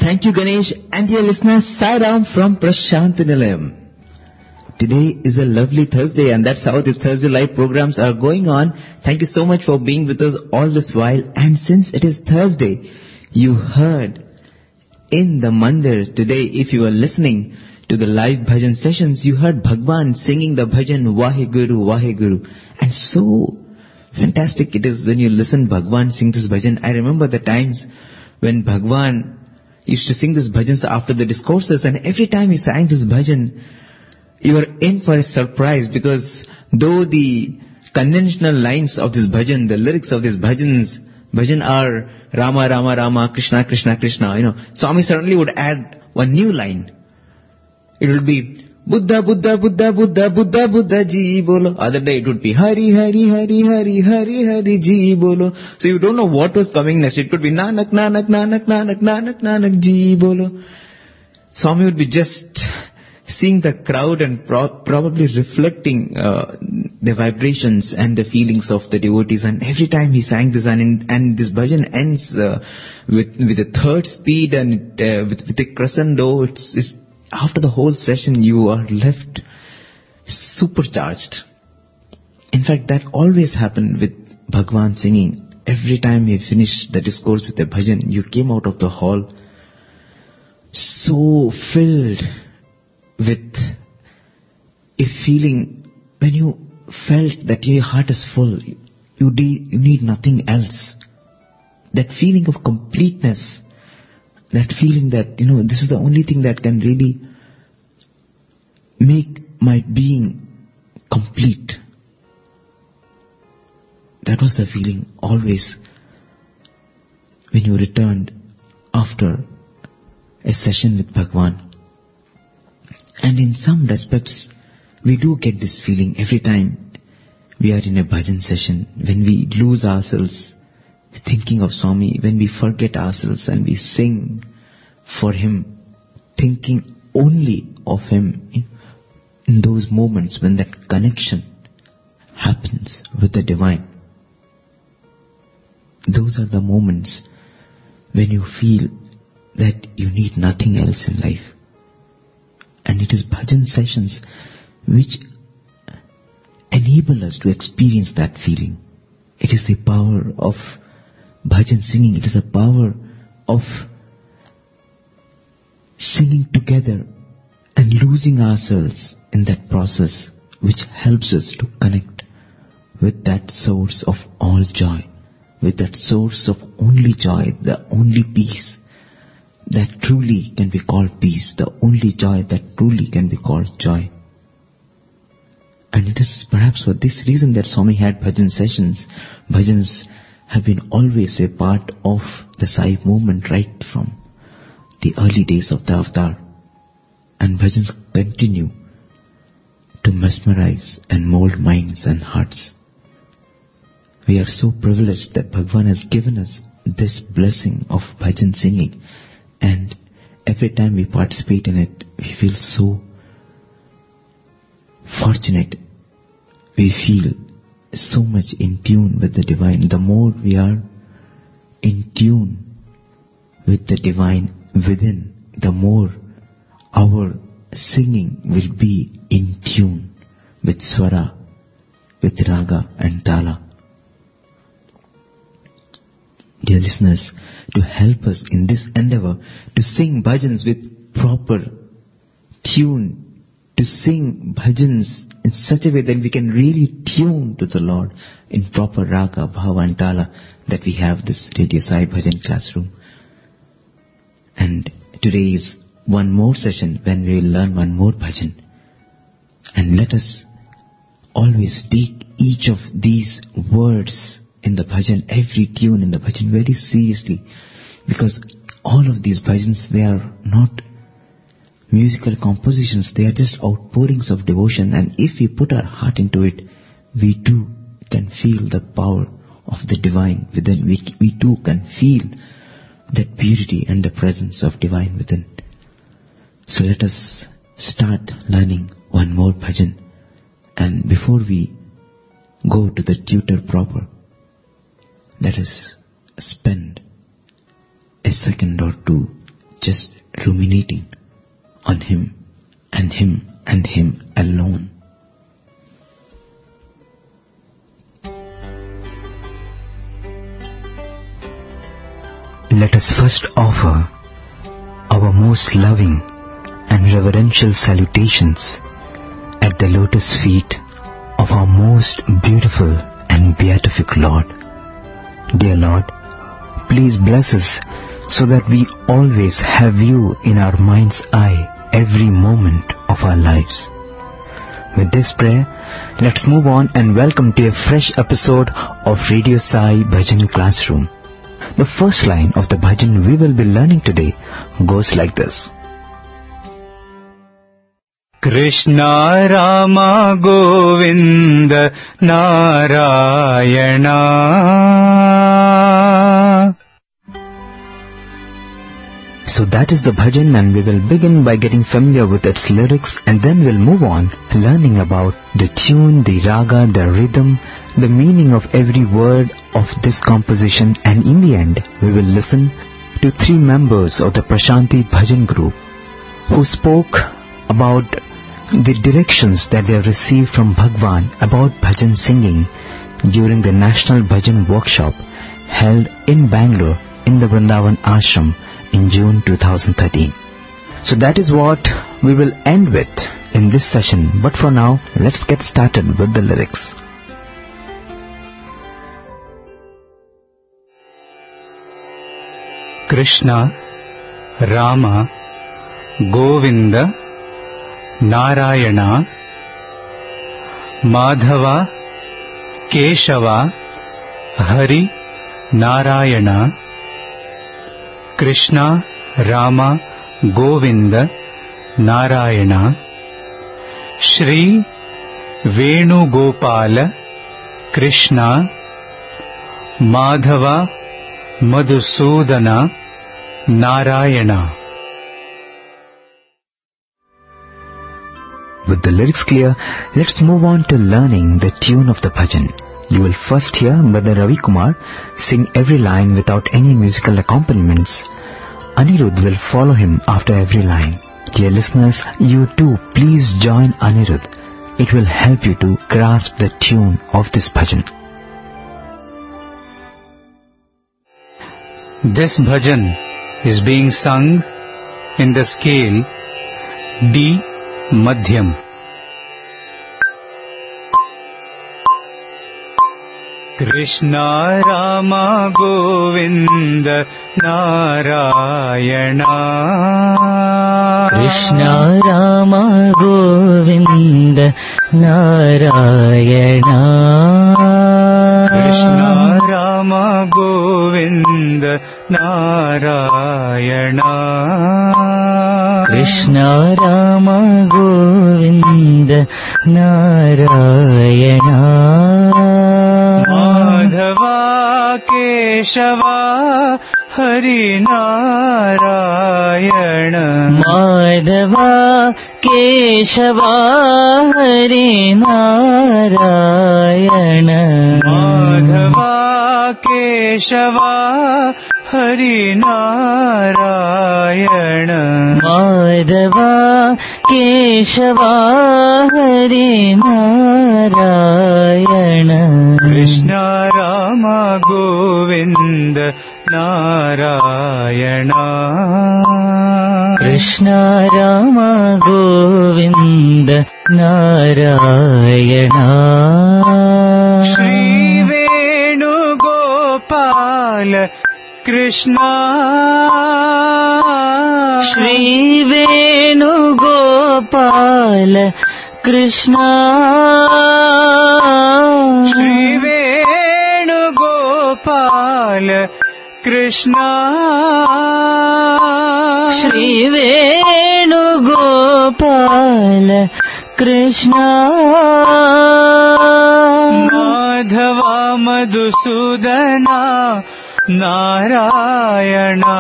Thank you, Ganesh. And dear listeners, Sairam from Prashant Nilayam. Today is a lovely Thursday, and that's how these Thursday live programs are going on. Thank you so much for being with us all this while. And since it is Thursday, you heard in the mandir today, if you were listening to the live bhajan sessions, you heard Bhagwan singing the bhajan Vaheguru, Vaheguru. And so fantastic it is when you listen Bhagwan sing this bhajan. I remember the times when Bhagwan used to sing these bhajans after the discourses, and every time he sang this bhajan, you were in for a surprise, because though the conventional lines of this bhajan, the lyrics of these bhajan are Rama, Rama, Rama, Krishna, Krishna, Krishna, Swami suddenly would add one new line. It would be Buddha, Buddha, Buddha, Buddha, Buddha, Buddha ji bolo. Other day it would be Hari, Hari, Hari, Hari, Hari, Hari ji bolo. So you don't know what was coming next. It could be Nanak, Nanak, Nanak, Nanak, Nanak, Nanak ji bolo. Swami would be just seeing the crowd and probably reflecting the vibrations and the feelings of the devotees. And every time he sang this, and this bhajan ends with a third speed and with a crescendo. It's after the whole session you are left supercharged. In fact, that always happened with Bhagwan singing. Every time he finished the discourse with a bhajan, you came out of the hall so filled with a feeling, when you felt that your heart is full, you need nothing else. That feeling of completeness, that feeling that, this is the only thing that can really make my being complete. That was the feeling always when you returned after a session with Bhagwan. And in some respects, we do get this feeling every time we are in a bhajan session, when we lose ourselves thinking of Swami, when we forget ourselves and we sing for Him, thinking only of Him. In those moments when that connection happens with the Divine, those are the moments when you feel that you need nothing else in life. And it is bhajan sessions which enable us to experience that feeling. It is the power of bhajan singing. It is the power of singing together and losing ourselves in that process, which helps us to connect with that source of all joy, with that source of only joy, the only peace that truly can be called peace, the only joy that truly can be called joy. And it is perhaps for this reason that Swami had bhajan sessions. Bhajans have been always a part of the Sai movement right from the early days of the avatar. And bhajans continue to mesmerize and mold minds and hearts. We are so privileged that Bhagwan has given us this blessing of bhajan singing. And every time we participate in it, we feel so fortunate. We feel so much in tune with the Divine. The more we are in tune with the Divine within, the more our singing will be in tune with Swara, with Raga and Tala. Dear listeners, to help us in this endeavor, to sing bhajans with proper tune, to sing bhajans in such a way that we can really tune to the Lord in proper Raga, Bhava and Tala, that we have this Radio Sai Bhajan classroom. And today is one more session when we will learn one more bhajan. And let us always take each of these words in the bhajan, every tune in the bhajan very seriously, because all of these bhajans, they are not musical compositions, they are just outpourings of devotion. And if we put our heart into it, we too can feel the power of the Divine within. We too can feel that purity and the presence of Divine within. So let us start learning one more bhajan. And before we go to the tutor proper, let us spend a second or two just ruminating on Him and Him and Him alone. Let us first offer our most loving and reverential salutations at the lotus feet of our most beautiful and beatific Lord. Dear Lord, please bless us so that we always have You in our mind's eye every moment of our lives. With this prayer, let's move on and welcome to a fresh episode of Radio Sai Bhajan Classroom. The first line of the bhajan we will be learning today goes like this. Krishna Rama Govinda Narayana. So that is the bhajan, and we will begin by getting familiar with its lyrics, and then we'll move on learning about the tune, the raga, the rhythm, the meaning of every word of this composition, and in the end we will listen to 3 members of the Prashanti Bhajan group who spoke about the directions that they have received from Bhagwan about bhajan singing during the National Bhajan Workshop held in Bangalore in the Vrindavan Ashram in June 2013. So that is what we will end with in this session, but for now, let's get started with the lyrics. Krishna, Rama, Govinda, Narayana, Madhava, Keshava, Hari, Narayana. Krishna, Rama, Govinda, Narayana. Shri Venugopala, Krishna, Madhava, Madhusudana, Narayana. With the lyrics clear, let's move on to learning the tune of the bhajan. You will first hear Brother Ravi Kumar sing every line without any musical accompaniments. Anirudh will follow him after every line. Dear listeners, you too please join Anirudh. It will help you to grasp the tune of this bhajan. This bhajan is being sung in the scale D Madhyam. Krishna Rama Govinda Narayana. Krishna Rama Govinda Narayana. Krishna Rama Govinda Narayana. Krishna Rama Govinda Narayana. Madhava Keshava Hari Narayana. Madhava Keshava Hari Narayana. Madhava Keshava Hari Narayana. Madhava Keshava Hari Narayana. Krishna Rama Govinda Narayana. Krishna Rama Govinda Narayana. Shri Venugopala Krishna. Shri Venugopala Krishna. Shri Venugopala Krishna. Shri Venugopala Krishna. Madhava Madhusudana Narayana.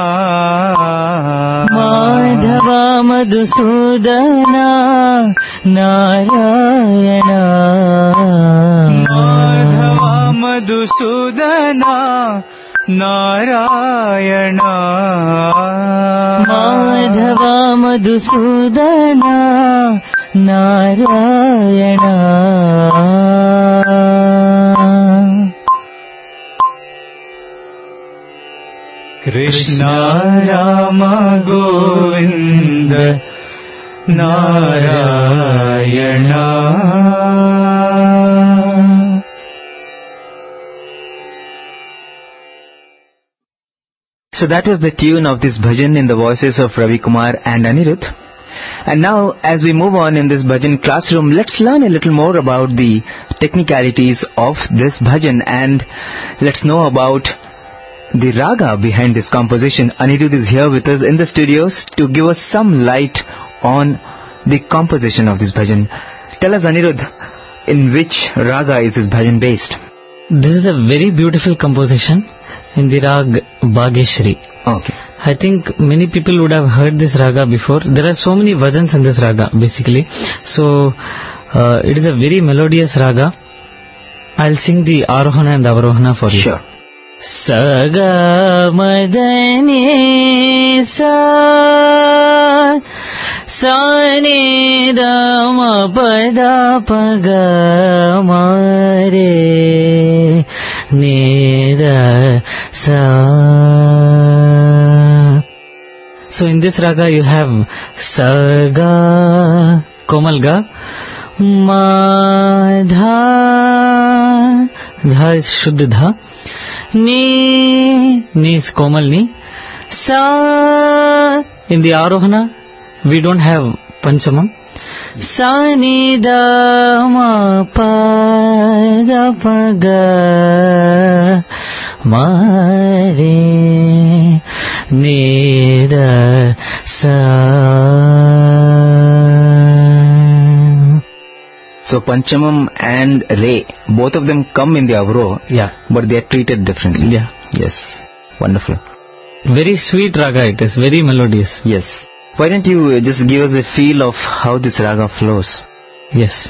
Madhava Madhusudana Narayana. Madhava Madhusudana Narayana Madhava Madhusudana Narayana Krishna Rama Govinda Narayana. So that was the tune of this bhajan in the voices of Ravi Kumar and Anirudh. And now, as we move on in this bhajan classroom, let's learn a little more about the technicalities of this bhajan, and let's know about the raga behind this composition. Anirudh is here with us in the studios to give us some light on the composition of this bhajan. Tell us, Anirudh, in which raga is this bhajan based? This is a very beautiful composition in the rag Bhageshri. Okay. I think many people would have heard this raga before. There are so many bhajans in this raga basically. So it is a very melodious raga. I'll sing the Arohana and the Avarohana for you. Sure. Saga madani sa sani dama pada paga mare nida sa. So in this raga you have Saga Komal Ga, Ma Dha, Dha is Shuddha Dha, Ni is Komal Ni, Sa. In the Arohana we don't have Panchamam. Sa ni da ma pa da pa ga ma re ni da sa. So Panchamam and Re, both of them come in the Avro, Yeah. but they are treated differently. Yeah. Yes. Wonderful. Very sweet raga it is, very melodious. Yes. Why don't you just give us a feel of how this raga flows? Yes.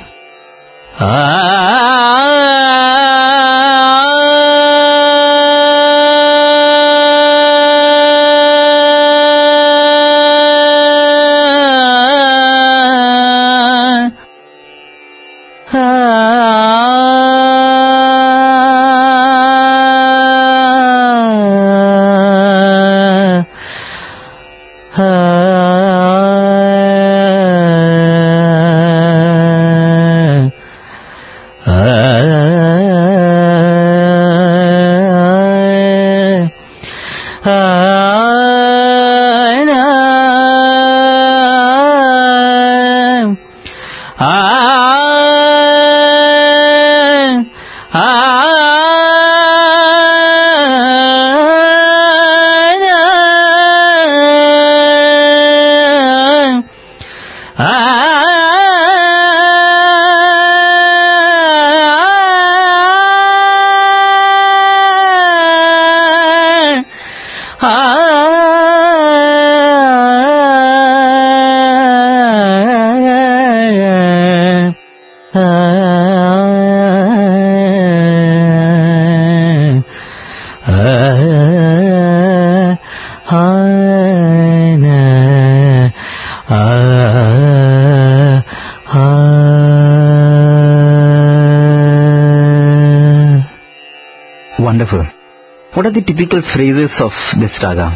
Wonderful. What are the typical phrases of this raga?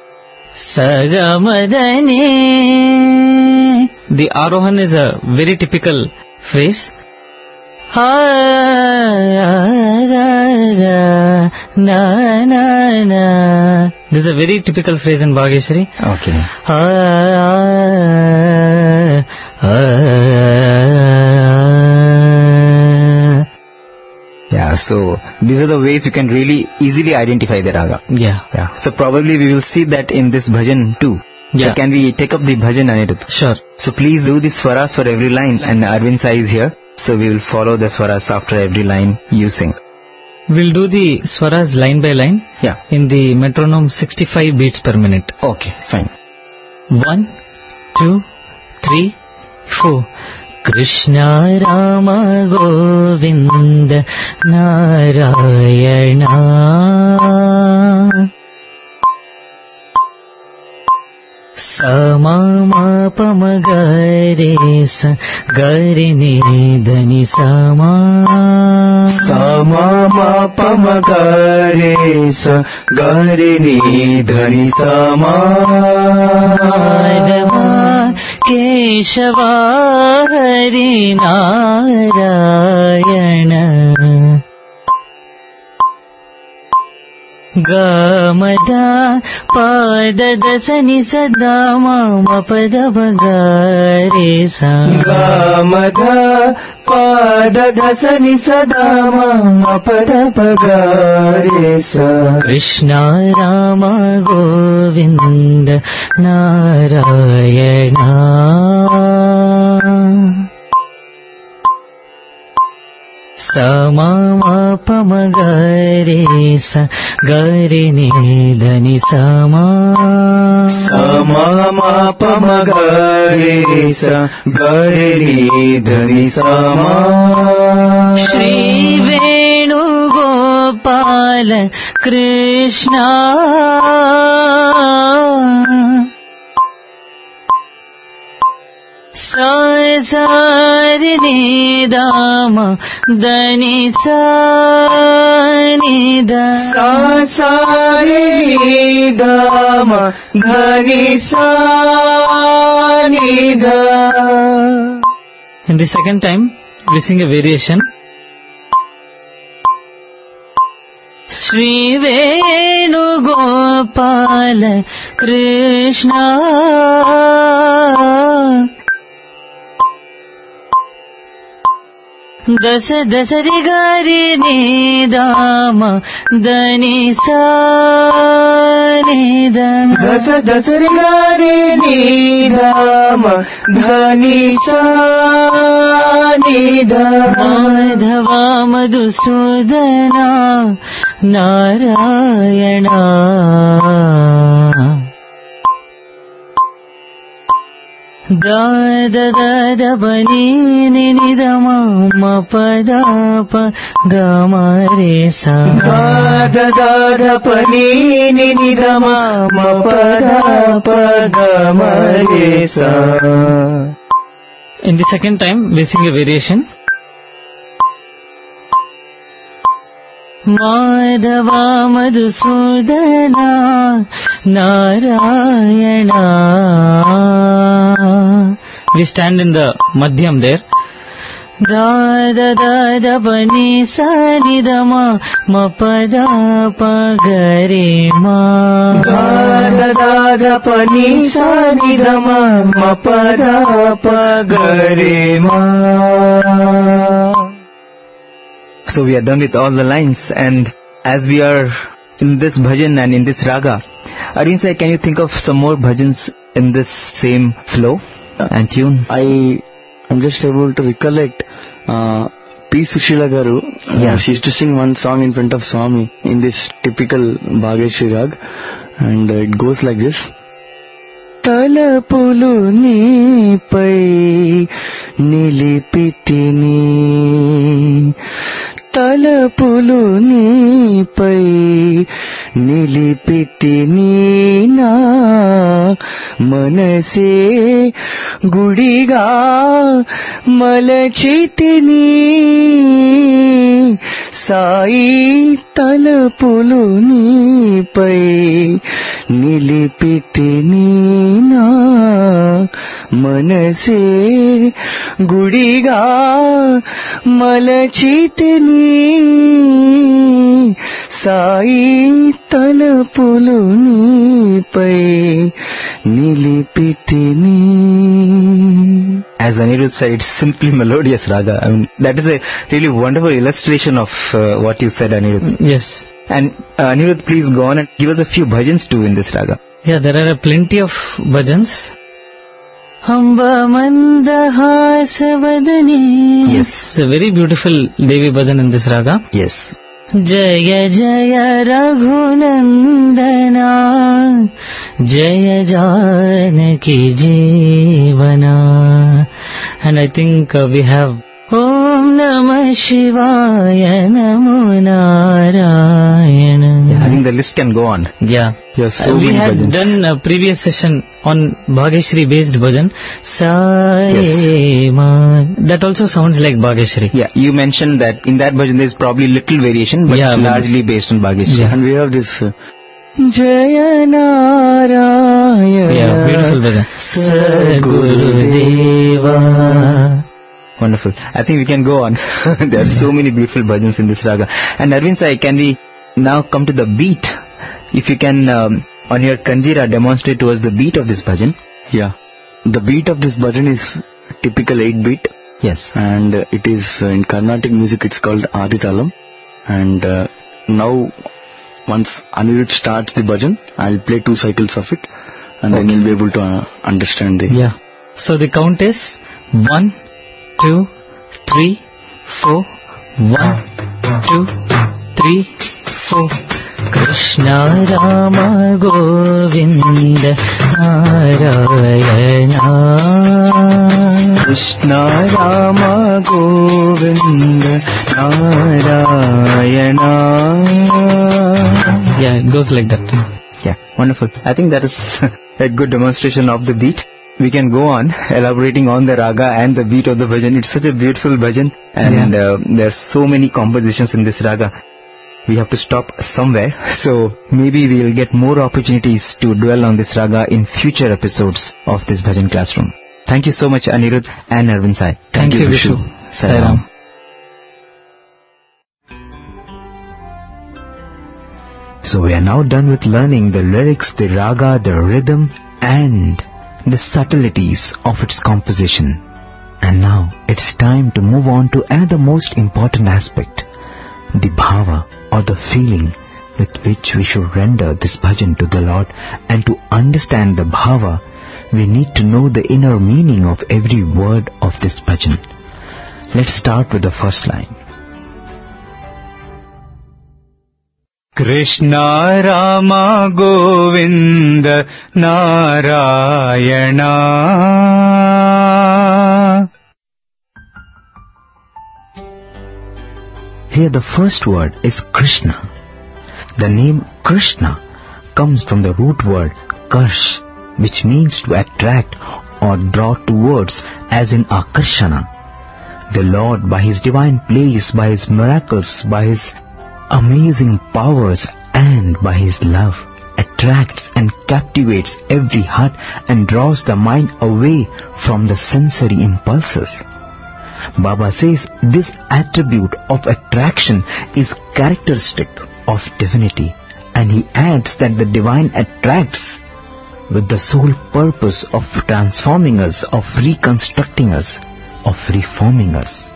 Sagamadani. The Arohan is a very typical phrase. This is a very typical phrase in Bhageshri. Okay. Yeah, so these are the ways you can really easily identify the raga. Yeah. Yeah. So probably we will see that in this bhajan too. Yeah. So can we take up the bhajan, Anirudh? Sure. So please do the swaras for every line, and Arvind Sai is here. So we will follow the swaras after every line you sing. We'll do the swaras line by line. Yeah. In the metronome 65 beats per minute. Okay, fine. 1, 2, 3, 4. Krishna Rama Govinda Narayana సమమపమగరే స గరిని ధని సమా సమమపమగరే స గరిని ధని సమా కేశవ హరి నారాయణ గమద పద దసని సదా మమ పద బగారే సా గమద పద దసని సదా మమ పద బగారే సా కృష్ణ రామ గోవింద నారాయణ సమమపమగరే స గరిని ధని సమా సమమపమగరే స గరిని ధని సమా శ్రీ వేణుగోపాల కృష్ణ సారిని దామ దని సానిద సారిని దామ ధని సానిద. In the second time we sing a variation. Shri Venugopala Krishna దశ దశరి గారి నిదామ దని సానిద దశ దశరి గారి నిదామ ధని సానిద. మాధవ మధుసూదన నారాయణ దాద దాద బని నిదమ పద ప గమరే సా దాద దాద పని నిదమ పద ప గమరే సా. In the second time we sing a variation. Madhava Madhusudana Narayana. We stand in the madhyam there. దాద దాద పని సనిదమ మపద పగరే మా దాద దాద పని సనిదమ మపద పగరే మా. So we are done with all the lines, and as we are in this bhajan and in this raga, Arvind sir, can you think of some more bhajans in this same flow and tune? I'm just able to recollect P. Sushila Garu. She used to sing one song in front of Swami in this typical Bhageshri Rag, and it goes like this. తలపులు నీపై నిలిపితిని, తలపులు నీపై నిలిపితిని, నా మనసే గుడిగా మలచితిని, సాయి తలపులు నీపై నిలిపితిని, నా మనసే గుడిగా మలచితిని, సాయి తలపులు నీపై నిలిపితిని. As Anirudh said, it's simply melodious raga. I mean, that is a really wonderful illustration of what you said, Anirudh. Yes. And Anirudh, please go on and give us a few bhajans too in this raga. Yeah, there are plenty of bhajans. Amba mandahasavadani. Yes. It's a very beautiful Devi bhajan in this raga. Yes. Jaya Jaya Raghunandana, Jaya Janaki Jeevana, And I think we have Om Namah Shivaya Namo Narayana. I think the list can go on. Yeah. There are so we many had bhajans. done a previous session on Bhageshri based bhajan. Sae Ma. That also sounds like Bhageshri. Yeah, you mentioned that in that bhajan there is probably little variation, but largely based on Bhageshri. Yeah. And we have this Jaya Narayana. Yeah, beautiful bhajan. Sadgurudeva. Wonderful. I think we can go on. There are so many beautiful bhajans in this raga. And Arvind Sai, can we now come to the beat? If you can, on your kanjira, demonstrate to us the beat of this bhajan. Yeah. The beat of this bhajan is typical 8-beat. Yes. And it is in Carnatic music, it's called Aditalam. And now, once Anirudh starts the bhajan, I'll play 2 cycles of it. And then you'll be able to understand the... Yeah. So the count is 1, 2, 3, 4. 1, 2, 3, 4. Krishna Rama Govinda Narayana. Krishna Rama Govinda Narayana. Yeah, it goes like that. Yeah, wonderful. I think that is a good demonstration of the beat. We can go on elaborating on the raga and the beat of the bhajan. It's such a beautiful bhajan, and there are so many compositions in this raga. We have to stop somewhere, so maybe we will get more opportunities to dwell on this raga in future episodes of this bhajan classroom. Thank you so much, Anirudh and Arvind Sai. Thank you, Vishu. Sai Ram. So we are now done with learning the lyrics, the raga, the rhythm, and the subtleties of its composition. And now it's time to move on to another most important aspect, the bhava, or the feeling with which we should render this bhajan to the Lord. And to understand the bhava, we need to know the inner meaning of every word of this bhajan. Let's start with the first line. Krishna Rama Govinda Narayana. Here the first word is Krishna. The name Krishna comes from the root word karsh, which means to attract or draw towards, as in akarshana. The Lord, by His divine place, by His miracles, by His amazing powers, and by His love, attracts and captivates every heart and draws the mind away from the sensory impulses. Baba says this attribute of attraction is characteristic of divinity, and he adds that the divine attracts with the sole purpose of transforming us, of reconstructing us, of reforming us.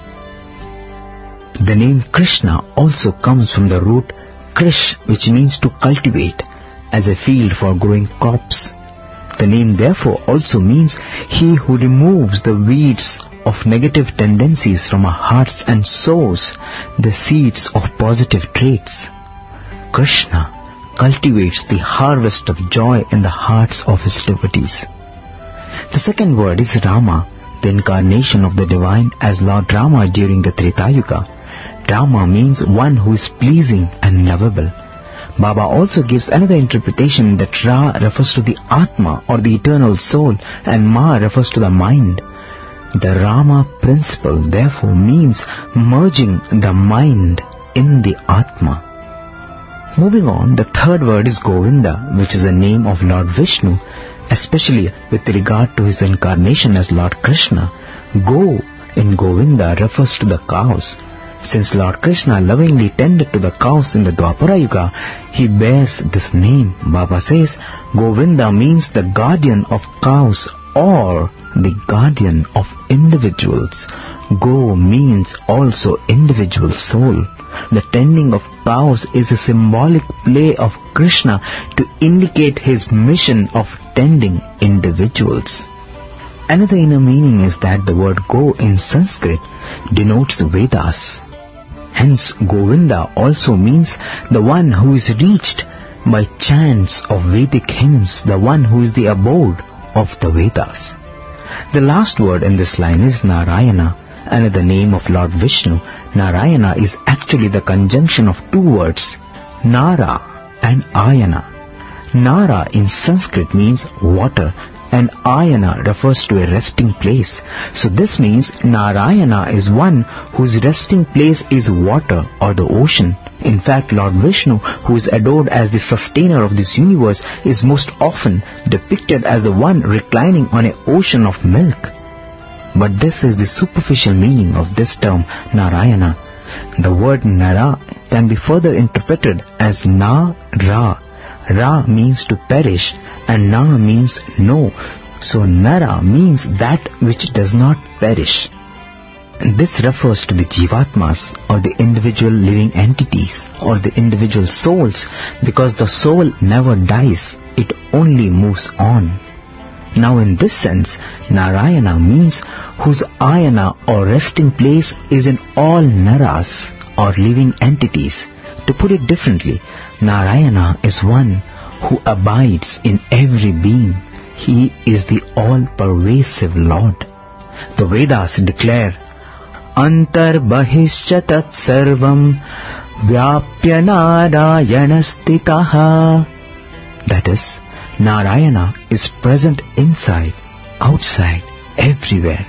The name Krishna also comes from the root krish, which means to cultivate, as a field for growing crops. The name therefore also means he who removes the weeds of negative tendencies from our hearts and sows the seeds of positive traits. Krishna cultivates the harvest of joy in the hearts of his devotees. The second word is Rama, the incarnation of the divine as Lord Rama during the Treta Yuga. Rama means one who is pleasing and lovable. Baba also gives another interpretation that Ra refers to the Atma, or the eternal soul, and Ma refers to the mind. The Rama principle therefore means merging the mind in the Atma. Moving on, the third word is Govinda, which is the name of Lord Vishnu, especially with regard to his incarnation as Lord Krishna. Go in Govinda refers to the cows. Since Lord Krishna lovingly tended to the cows in the Dwapara Yuga, he bears this name. Baba says Govinda means the guardian of cows or the guardian of individuals. Go means also individual soul. The tending of cows is a symbolic play of Krishna to indicate his mission of tending individuals. Another inner meaning is that the word Go in Sanskrit denotes the Vedas. Hence, Govinda also means the one who is reached by chants of Vedic hymns, the one who is the abode of the Vedas. The last word in this line is Narayana. Another name of Lord Vishnu, Narayana, is actually the conjunction of two words, Nara and Ayana. Nara in Sanskrit means water, and Ayana refers to a resting place. So this means Narayana is one whose resting place is water or the ocean. In fact, Lord Vishnu, who is adored as the sustainer of this universe, is most often depicted as the one reclining on an ocean of milk. But this is the superficial meaning of this term, Narayana. The word Nara can be further interpreted as Na-Ra. Ra means to perish and Na means no. So Nara means that which does not perish. This refers to the Jivatmas, or the individual living entities, or the individual souls, because the soul never dies, it only moves on. Now in this sense, Narayana means whose ayana or resting place is in all Naras, or living entities. To put it differently, Narayana is one who abides in every being. He is the all-pervasive Lord. The Vedas declare, Antar Bahischa Tat Sarvam Vyapya Narayanastitaha. That is, Narayana is present inside, outside, everywhere.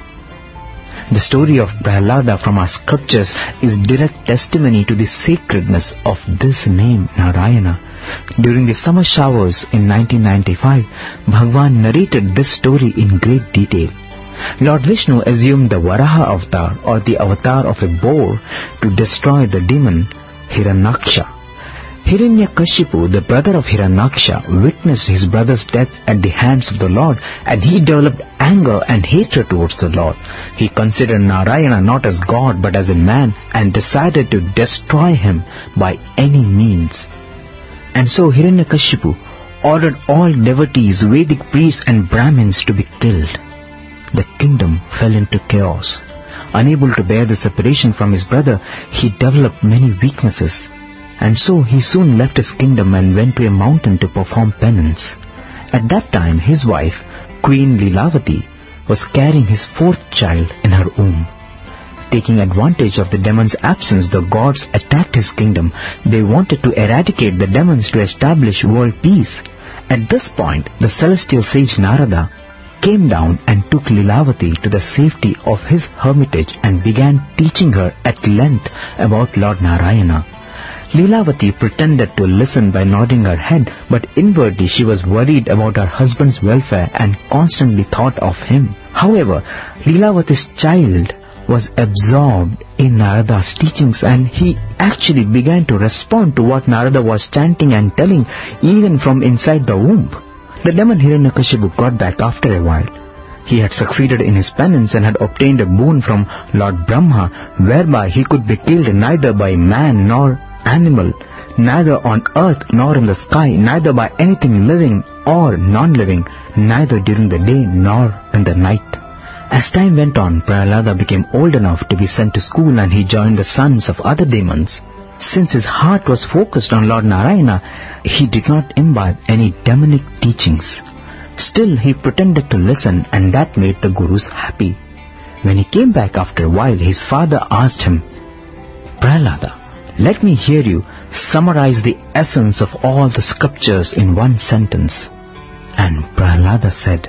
The story of Prahlada from our scriptures is direct testimony to the sacredness of this name, Narayana. During the summer showers in 1995, Bhagwan narrated this story in great detail. Lord Vishnu assumed the Varaha avatar, or the avatar of a boar, to destroy the demon Hiranyaksha. Hiranyakashipu, the brother of Hiranyaksha, witnessed his brother's death at the hands of the Lord, and he developed anger and hatred towards the Lord. He considered Narayana not as God but as a man, and decided to destroy him by any means. And so Hiranyakashipu ordered all devotees, Vedic priests and Brahmins to be killed. The kingdom fell into chaos. Unable to bear the separation from his brother, he developed many weaknesses. And so he soon left his kingdom and went to a mountain to perform penance. At that time his wife, Queen Lilavati, was carrying his fourth child in her womb. Taking advantage of the demon's absence, the gods attacked his kingdom. They wanted to eradicate the demons to establish world peace. At this point, the celestial sage Narada came down and took Lilavati to the safety of his hermitage and began teaching her at length about Lord Narayana. Lilavati pretended to listen by nodding her head, but inwardly she was worried about her husband's welfare and constantly thought of him. However, Lilavati's child was absorbed in Narada's teachings, and he actually began to respond to what Narada was chanting and telling, even from inside the womb. The demon Hiranyakashipu got back after a while. He had succeeded in his penance and had obtained a boon from Lord Brahma, whereby he could be killed neither by man nor animal, neither on earth nor in the sky, neither by anything living or non-living, neither during the day nor in the night. As time went on, Prahlada became old enough to be sent to school, and he joined the sons of other demons. Since his heart was focused on Lord Narayana, he did not imbibe any demonic teachings. Still, he pretended to listen, and that made the gurus happy. When he came back after a while, his father asked him, Prahlada, let me hear you summarize the essence of all the scriptures in one sentence. And Prahlada said,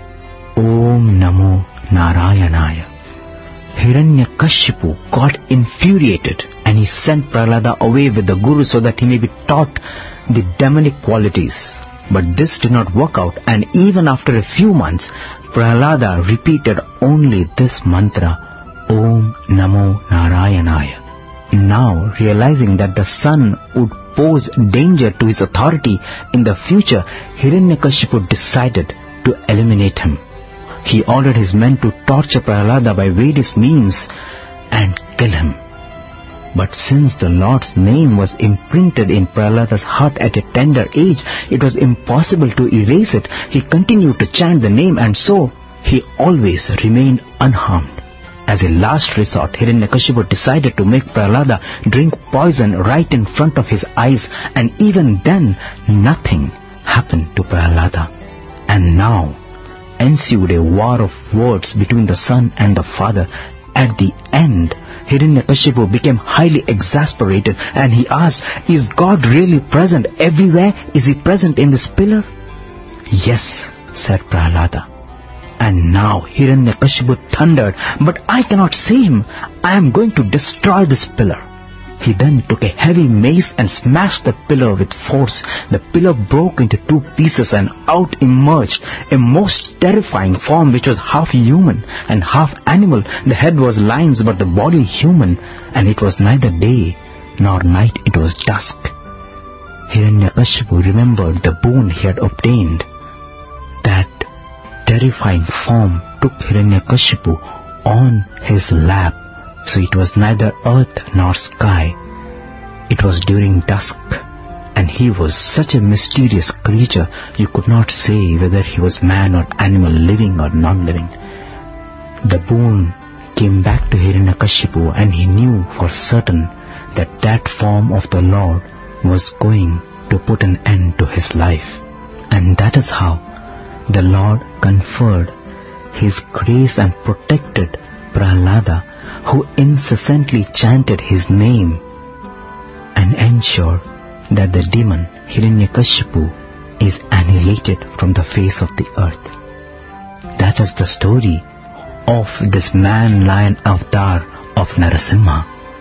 Om Namo Narayanaya. Hiranyakashipu got infuriated, and he sent Prahlada away with the Guru so that he may be taught the demonic qualities. But this did not work out, and even after a few months, Prahlada repeated only this mantra, Om Namo Narayanaya. Now, realizing that the son would pose danger to his authority in the future, Hiranyakashipu decided to eliminate him. He ordered his men to torture Prahlada by various means and kill him. But since the Lord's name was imprinted in Prahlada's heart at a tender age, it was impossible to erase it. He continued to chant the name, and so he always remained unharmed. As a last resort, Hiranyakashipu decided to make Prahlada drink poison right in front of his eyes, and even then nothing happened to Prahlada. And now ensued a war of words between the son and the father. At the end, Hiranyakashipu became highly exasperated and he asked, "Is God really present everywhere? Is he present in this pillar?" "Yes," said Prahlada. And now Hiranyakashipu thundered, "But I cannot see him. I am going to destroy this pillar." He then took a heavy mace and smashed the pillar with force. The pillar broke into two pieces and out emerged a most terrifying form which was half human and half animal. The head was lion's but the body human, and it was neither day nor night, it was dusk. Hiranyakashipu remembered the boon he had obtained. That terrifying form took Hiranyakashipu on his lap. So it was neither earth nor sky. It was during dusk, and he was such a mysterious creature you could not say whether he was man or animal, living or non-living. The boon came back to Hiranyakashipu, and he knew for certain that that form of the Lord was going to put an end to his life. And that is how the Lord conferred his grace and protected Prahlada, who incessantly chanted his name, and ensured that the demon Hiranyakashipu is annihilated from the face of the earth. That is the story of this man-lion avatar of Narasimha.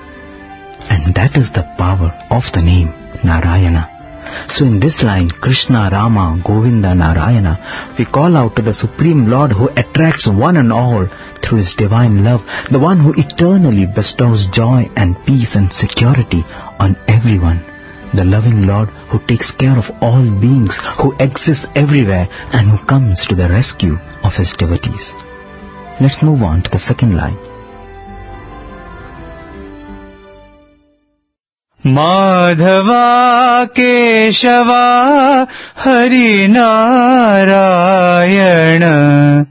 And that is the power of the name Narayana. So in this line, Krishna, Rama, Govinda, Narayana, we call out to the Supreme Lord who attracts one and all through his divine love, the one who eternally bestows joy and peace and security on everyone, the loving Lord who takes care of all beings, who exists everywhere and who comes to the rescue of his devotees. Let's move on to the second line. Madhava Keshava Hari Narayana.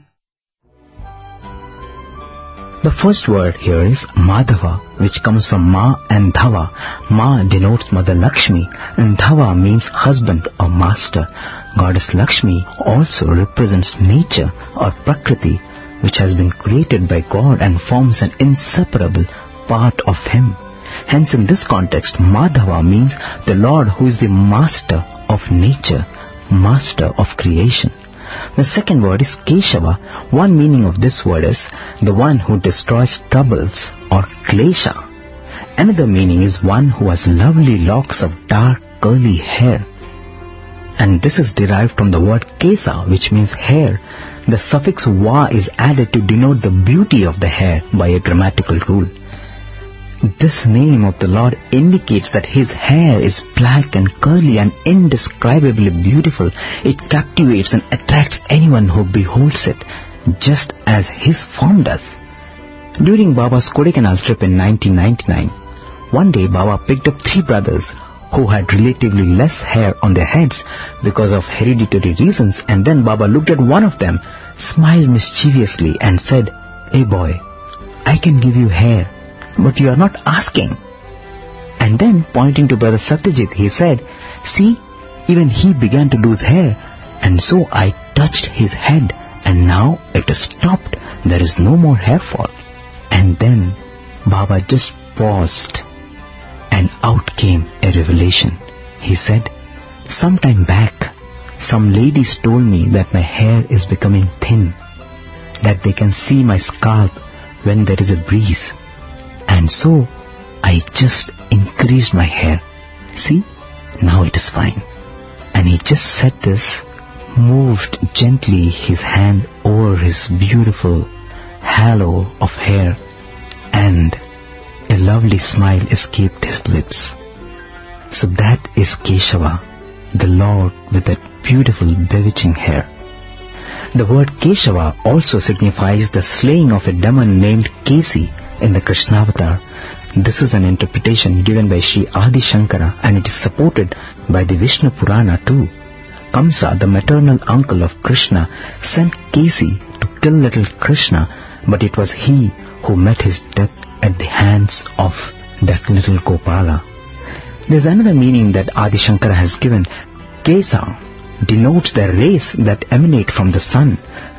The first word here is Madhava, which comes from Ma and Dhava. Ma denotes Mother Lakshmi, and Dhava means husband or master. Goddess Lakshmi also represents nature or Prakriti, which has been created by God and forms an inseparable part of him. Hence, in this context, Madhava means the Lord who is the master of nature, master of creation. The second word is Keshava. One meaning of this word is the one who destroys troubles or klesha. Another meaning is one who has lovely locks of dark curly hair. And this is derived from the word Kesa, which means hair. The suffix va is added to denote the beauty of the hair by a grammatical rule. This name of the Lord indicates that his hair is black and curly and indescribably beautiful. It captivates and attracts anyone who beholds it, just as his form does. During Baba's Kodaikanal trip in 1999, one day Baba picked up 3 brothers who had relatively less hair on their heads because of hereditary reasons, and then Baba looked at one of them, smiled mischievously and said, "Hey boy, I can give you hair, but you are not asking." And then, pointing to Brother Satyajit, he said, "See, even he began to lose hair, and so I touched his head, and now it is stopped. There is no more hair fall." And then Baba just paused, and out came a revelation. He said, "Sometime back, some ladies told me that my hair is becoming thin, that they can see my scalp when there is a breeze. And so I just increased my hair. See, now it is fine." And he just said this, moved gently his hand over his beautiful halo of hair, and a lovely smile escaped his lips. So that is Keshava, the Lord with that beautiful bewitching hair. The word Keshava also signifies the slaying of a demon named Kesi in the Krishnavatar. This is an interpretation given by Sri Adi Shankara, and it is supported by the Vishnu Purana too. Kamsa, the maternal uncle of Krishna, sent Kesi to kill little Krishna, but it was he who met his death at the hands of that little Gopala. There is another meaning that Adi Shankara has given. Kesa denotes the rays that emanate from the sun.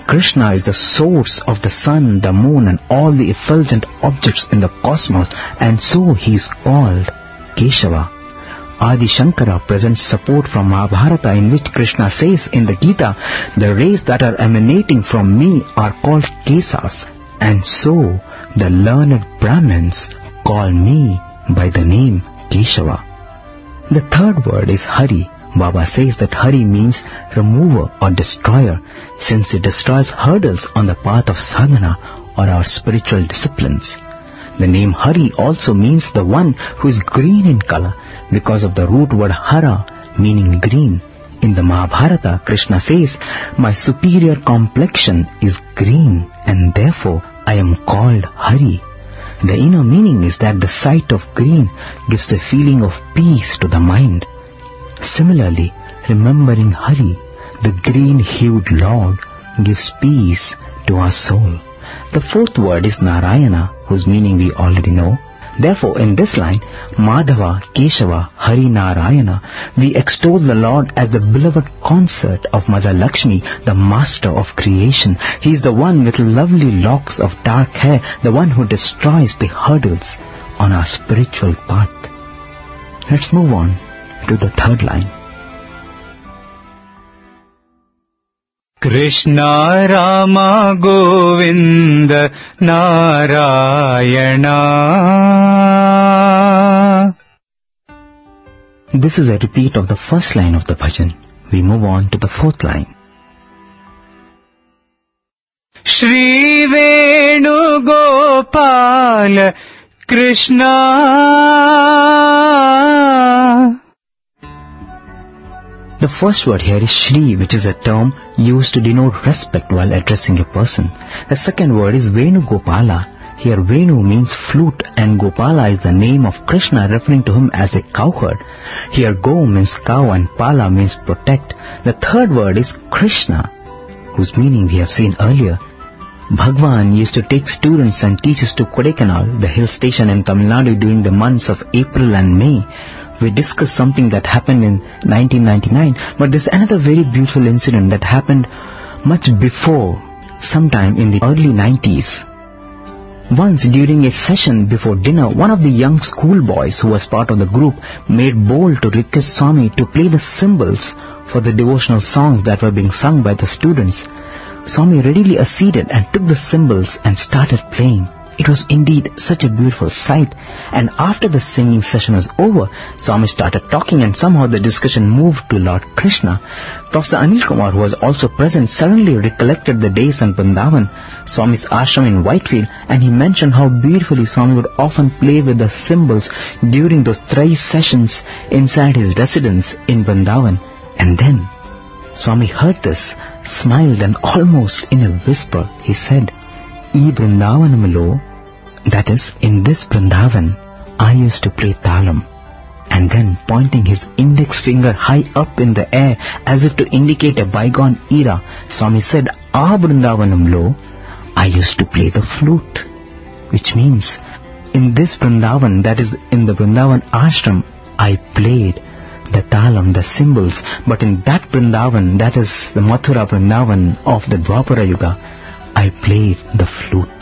Krishna is the source of the sun, the moon and all the effulgent objects in the cosmos, and so he is called Keshava. Adi Shankara presents support from Mahabharata, in which Krishna says in the Gita, the rays that are emanating from me are called Kesas, and so the learned Brahmins call me by the name Keshava. The third word is Hari. Baba says that Hari means remover or destroyer, since it destroys hurdles on the path of sadhana or our spiritual disciplines. The name Hari also means the one who is green in color, because of the root word Hara, meaning green. In the Mahabharata, Krishna says, my superior complexion is green, and therefore I am called Hari. The inner meaning is that the sight of green gives a feeling of peace to the mind. Similarly, remembering Hari, the green-hued Lord, gives peace to our soul. The fourth word is Narayana, whose meaning we already know. Therefore, in this line, Madhava, Keshava, Hari Narayana, we extol the Lord as the beloved consort of Mother Lakshmi, the master of creation. He is the one with lovely locks of dark hair, the one who destroys the hurdles on our spiritual path. Let's move on to the third line. Krishna Rama Govinda Narayana. This is a repeat of the first line of the bhajan. We move on to the fourth line. Shri Venu Gopal Krishna. The first word here is Shri, which is a term used to denote respect while addressing a person. The second word is Venu Gopala. Here Venu means flute and Gopala is the name of Krishna, referring to him as a cowherd. Here Go means cow and Pala means protect. The third word is Krishna, whose meaning we have seen earlier. Bhagwan used to take students and teachers to Kodaikanal, the hill station in Tamil Nadu, during the months of April and May. We discussed something that happened in 1999, but there's another very beautiful incident that happened much before, sometime in the early 90s. Once during a session before dinner, one of the young schoolboys who was part of the group made bold to request Swami to play the cymbals for the devotional songs that were being sung by the students. Swami readily acceded and took the cymbals and started playing. It was indeed such a beautiful sight, and after the singing session was over, Swami started talking and somehow the discussion moved to Lord Krishna. Professor Anil Kumar, who was also present, suddenly recollected the days in Vrindavan, Swami's ashram in Whitefield, and he mentioned how beautifully Swami would often play with the cymbals during those thrice sessions inside his residence in Vrindavan. And then Swami heard this, smiled, and almost in a whisper he said, "Ee Vrindavanamalo, that is, in this Vrindavan, I used to play talam." And then, pointing his index finger high up in the air as if to indicate a bygone era, Swami said, "Ah Vrindavanamalo, I used to play the flute." Which means, in this Vrindavan, that is, in the Vrindavan ashram, I played the talam, the cymbals. But in that Vrindavan, that is the Mathura Vrindavan of the Dwapara Yuga, I played the flute.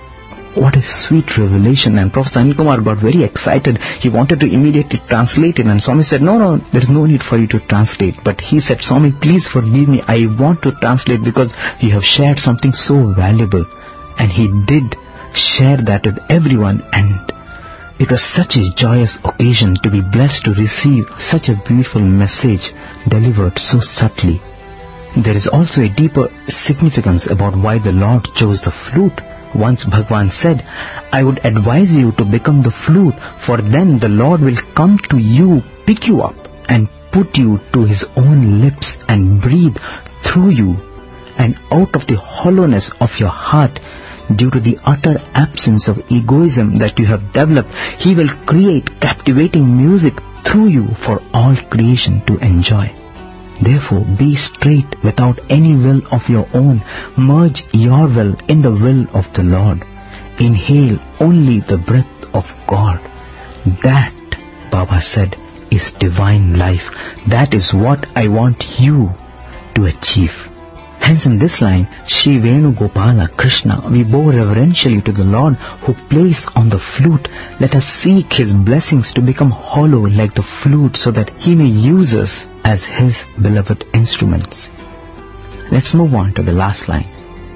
What a sweet revelation. And Professor Anil Kumar got very excited. He wanted to immediately translate it, and Swami said, no, there is no need for you to translate. But he said, "Swami, please forgive me. I want to translate because you have shared something so valuable." And he did share that with everyone, and it was such a joyous occasion to be blessed to receive such a beautiful message delivered so subtly. There is also a deeper significance about why the Lord chose the flute. Once Bhagwan said, "I would advise you to become the flute, for then the Lord will come to you, pick you up, and put you to His own lips and breathe through you. And out of the hollowness of your heart, due to the utter absence of egoism that you have developed, He will create captivating music through you for all creation to enjoy. Therefore, be straight without any will of your own. Merge your will in the will of the Lord. Inhale only the breath of God. That," Baba said, "is divine life. That is what I want you to achieve." Hence in this line, Shri Venu Gopala Krishna, we bow reverentially to the Lord who plays on the flute. Let us seek His blessings to become hollow like the flute so that He may use us as His beloved instruments. Let's move on to the last line.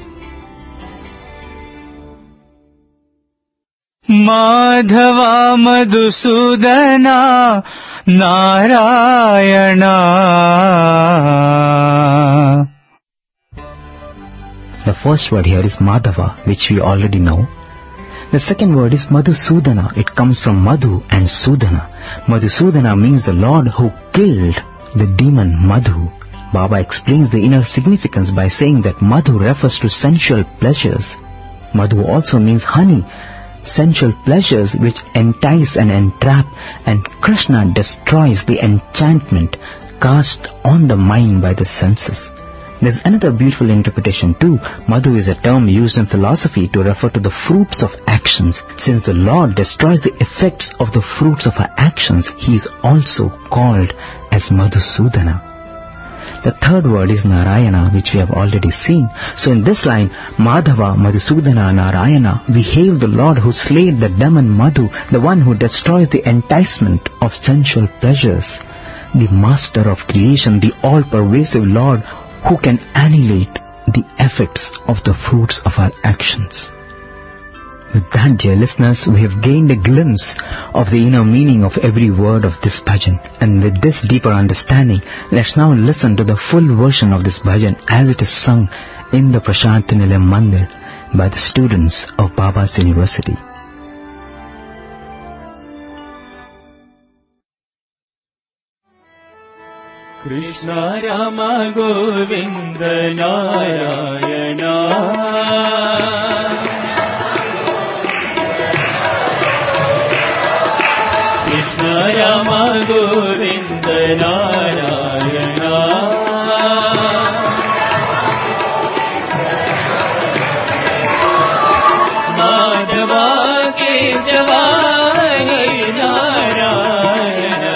Madhava Madhusudana Narayana. The first word here is Madhava, which we already know. The second word is Madhusudana. It comes from Madhu and Sudana. Madhusudana means the Lord who killed the demon Madhu. Baba explains the inner significance by saying that Madhu refers to sensual pleasures. Madhu also means honey, sensual pleasures which entice and entrap, and Krishna destroys the enchantment cast on the mind by the senses. There's another beautiful interpretation too. Madhu is a term used in philosophy to refer to the fruits of actions. Since the Lord destroys the effects of the fruits of our actions, He is also called as Madhusudana. The third word is Narayana, which we have already seen. So in this line, Madhava, Madhusudana, Narayana, we hail the Lord who slayed the demon Madhu, the one who destroys the enticement of sensual pleasures, the master of creation, the all-pervasive Lord who can annihilate the effects of the fruits of our actions. With that, dear listeners, we have gained a glimpse of the inner meaning of every word of this bhajan. And with this deeper understanding, let's now listen to the full version of this bhajan as it is sung in the Prashanti Nilayam Mandir by the students of Baba's University. Krishna Rama Govinda Narayana. Krishna Rama Govinda Narayana. Madhava Keshava Narayana.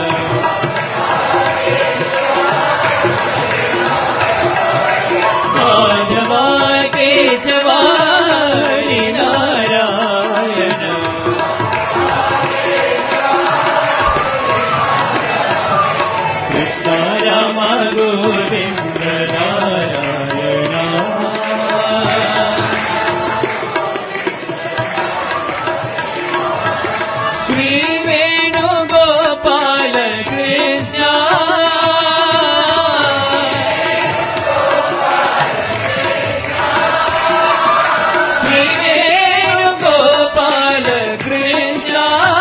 Madhava Keshava Narayana. Rama Govinda Narayana. Shri Venu Gopala Krishna. Shri Venu Gopala Krishna.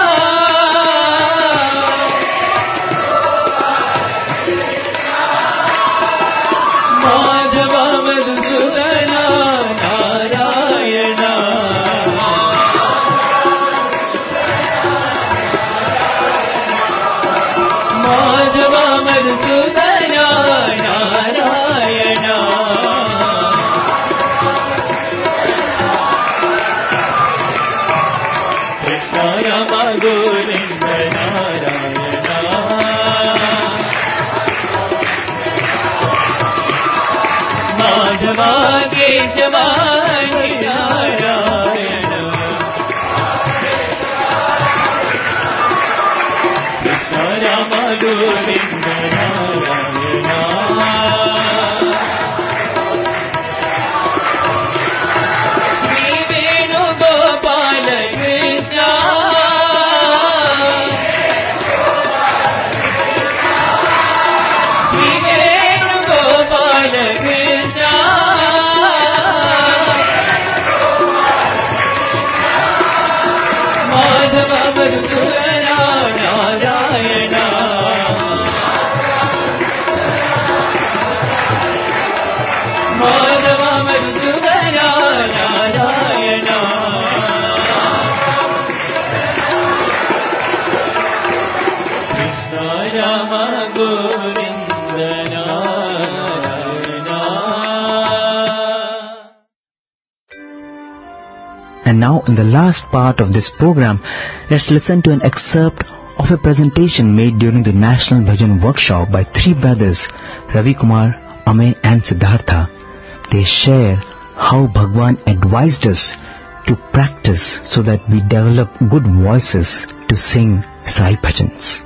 Madhava Keshava Narayana. Krishna Rama Govinda Narayana. Shri Venu Gopala Krishna. Shri Venu Gopala Krishna. Madhava Madhusudana Narayana. Madhava Madhusudana Narayana. Krishna Rama Govinda Narayana. And now in the last part of this program, let's listen to an excerpt of a presentation made during the National Bhajan Workshop by three brothers, Ravi Kumar, Amey and Siddhartha. They share how Bhagwan advised us to practice so that we develop good voices to sing Sai Bhajans.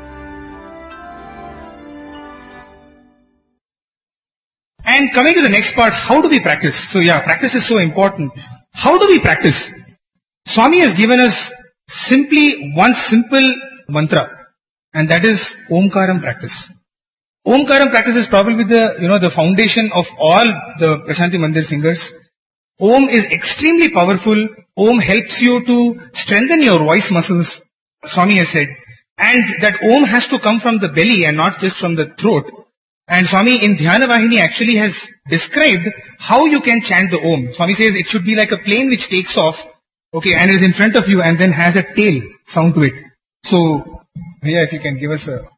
And coming to the next part, how do we practice? So practice is so important. How do we practice? Swami has given us simply one simple mantra, and that is Omkaram practice. Omkaram practice is probably the foundation of all the Prashanti Mandir singers. Om is extremely powerful. Om helps you to strengthen your voice muscles, Swami has said. And that Om has to come from the belly and not just from the throat. And Swami in Dhyana Vahini actually has described how you can chant the Om. Swami says it should be like a plane which takes off, and is in front of you and then has a tail sound to it. So, if you can give us a...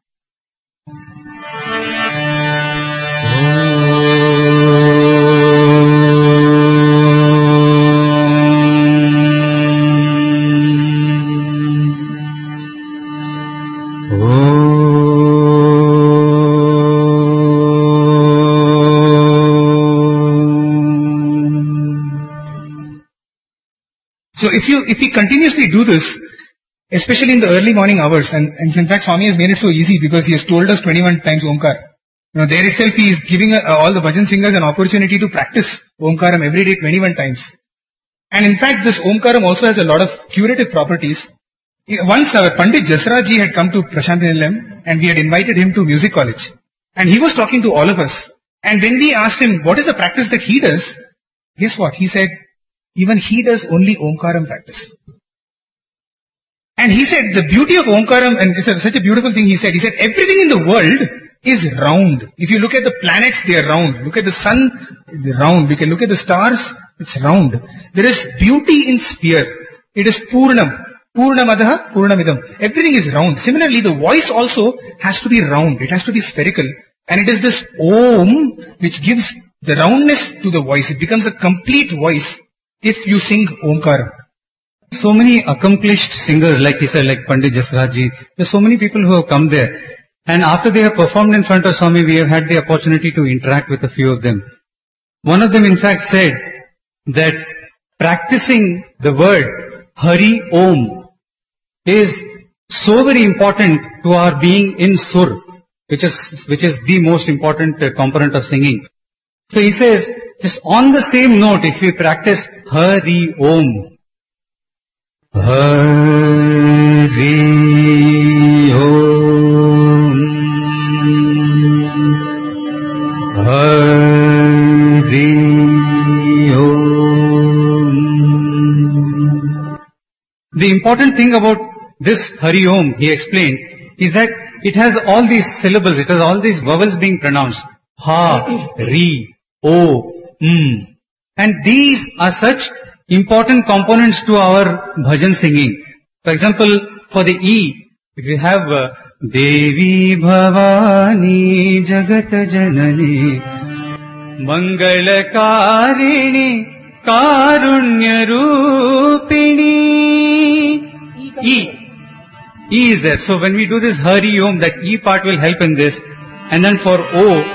So if we continuously do this, especially in the early morning hours, and in fact Swami has made it so easy because he has told us 21 times Omkar. There itself he is giving all the bhajan singers an opportunity to practice Omkaram every day 21 times. And in fact this Omkaram also has a lot of curative properties. Once our Pandit Jasraj ji had come to Prashanti Nilayam and we had invited him to music college. And he was talking to all of us. And when we asked him what is the practice that he does, guess what? He said, even he does only Omkaram practice. And he said the beauty of Omkaram, and it's such a beautiful thing he said everything in the world is round. If you look at the planets, they are round. Look at the sun, they're round. You can look at the stars, it's round. There is beauty in sphere. It is Purnam. Purnamadaha, Purnamidam. Everything is round. Similarly, the voice also has to be round. It has to be spherical. And it is this Om which gives the roundness to the voice. It becomes a complete voice if you sing Omkaram. So many accomplished singers, like he said, like Pandit Jasraj ji. There's so many people who have come there. And after they have performed in front of Swami, we have had the opportunity to interact with a few of them. One of them in fact said that practicing the word Hari Om is so very important to our being in Sur, which is the most important component of singing. So he says, just on the same note, if we practice Hari Om, Hari Om, Hari Om. The important thing about this Hari Om, he explained, is that it has all these syllables, it has all these vowels being pronounced. Ha, Ri, O, And these are such important components to our bhajan singing. For example, for the E, if you have Devi Bhavani Jagat Janani Mangalakarini Karunya Rupini, E is there. So when we do this Hari Om, that E part will help in this. And then for O,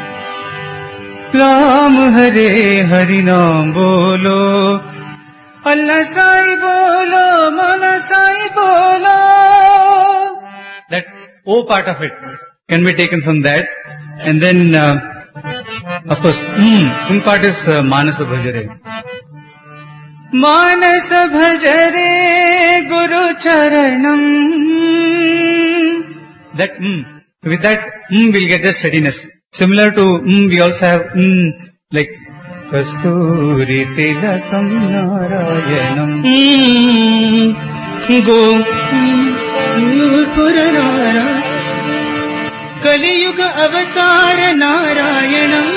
Ram Hare Hari Naam Bolo, Allah Sai Bolo, Mala Sai Bolo. That O part of it can be taken from that. And then, of course, part is Manasa Bhajare. Manasa Bhajare Guru Charanam. That with that we'll get the steadiness. Similar to we also have like Kasturi Tilakam Narayanam Go Purana Kali Yuga Avatar Narayanam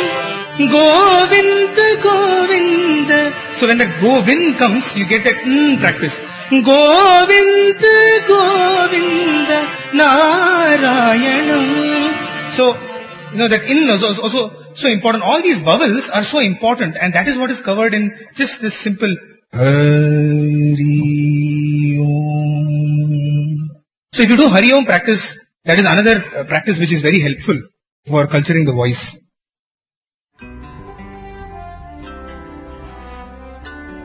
Govinda Govinda. So when that Govind comes, you get that practice. Govinda Govinda Narayanam. So that in is also so important. All these vowels are so important, and that is what is covered in just this simple Hari Om. So if you do Hari Om practice, that is another practice which is very helpful for culturing the voice.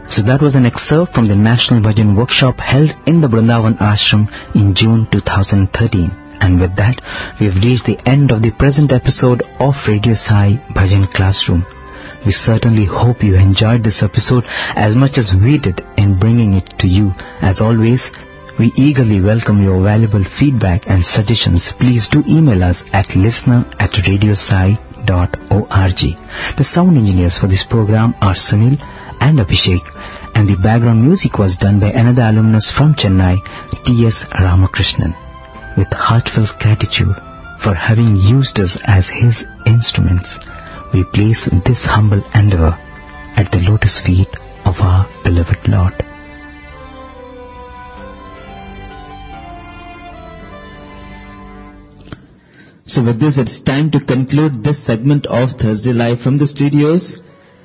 So that was an excerpt from the National Bhajan Workshop held in the Vrindavan Ashram in June 2013. And with that, we have reached the end of the present episode of Radio Sai Bhajan Classroom. We certainly hope you enjoyed this episode as much as we did in bringing it to you. As always, we eagerly welcome your valuable feedback and suggestions. Please do email us at listener@radiosai.org. The sound engineers for this program are Sunil and Abhishek, and the background music was done by another alumnus from Chennai, T.S. Ramakrishnan. With heartfelt gratitude for having used us as his instruments, we place this humble endeavor at the lotus feet of our beloved Lord. So with this, it's time to conclude this segment of Thursday Live from the studios.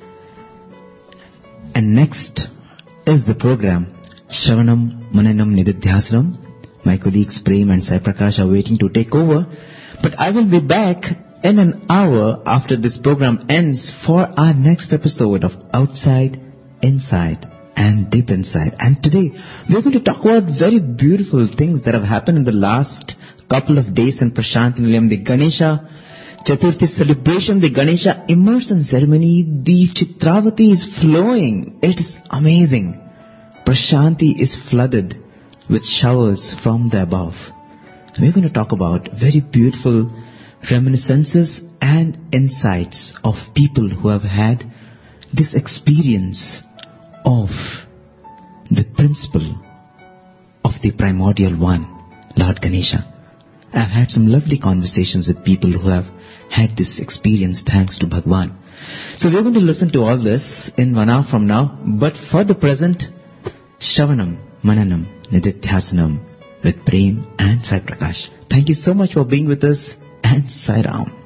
And next is the program Shravanam Mananam Nididhyasanam. My colleagues Prem and Sai Prakash are waiting to take over. But I will be back in an hour after this program ends for our next episode of Outside, Inside and Deep Inside. And today we're going to talk about very beautiful things that have happened in the last couple of days in Prashanti Nilayam. The Ganesha Chaturthi celebration, the Ganesha immersion ceremony, the Chitravati is flowing. It is amazing. Prashanti is flooded with showers from the above. We're going to talk about very beautiful reminiscences and insights of people who have had this experience of the principle of the primordial one, Lord Ganesha. I've had some lovely conversations with people who have had this experience thanks to Bhagwan. So we're going to listen to all this in 1 hour from now. But for the present, Shravanam Mananam Nididhyasanam with Prem and Sai Prakash. Thank you so much for being with us, and Sai Ram.